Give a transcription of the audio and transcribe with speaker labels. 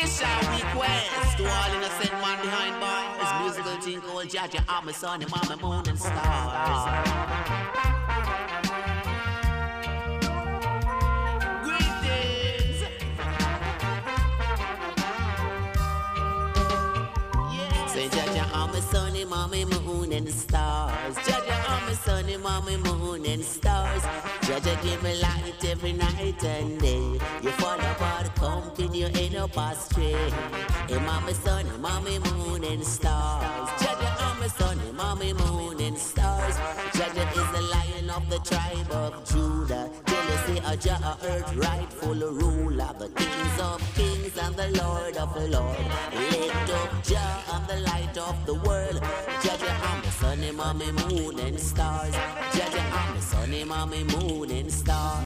Speaker 1: special request to all innocent man behind bars. Musical thing called Jaja, I'm a son, I'm a moon and stars. Greetings. Yeah. Say Jaja, I'm a son, I'm a moon and stars. Jaja, I'm a son, I'm a moon and stars. Jaja, give me light every night and day. You fall apart, company, you end up astray. Hey, mama, son, mommy, moon and stars. Jaja, I'm a son, mommy, moon and stars. Jaja is the lion of the tribe of Judah. Jealousy, a Jah, earth, rightful ruler. The kings of kings and the Lord of the Lord. Lift up Jah, I'm the light of the world. Jaja, I'm the son, mommy, moon and stars. Jaja, I'm the son, mommy, moon and stars.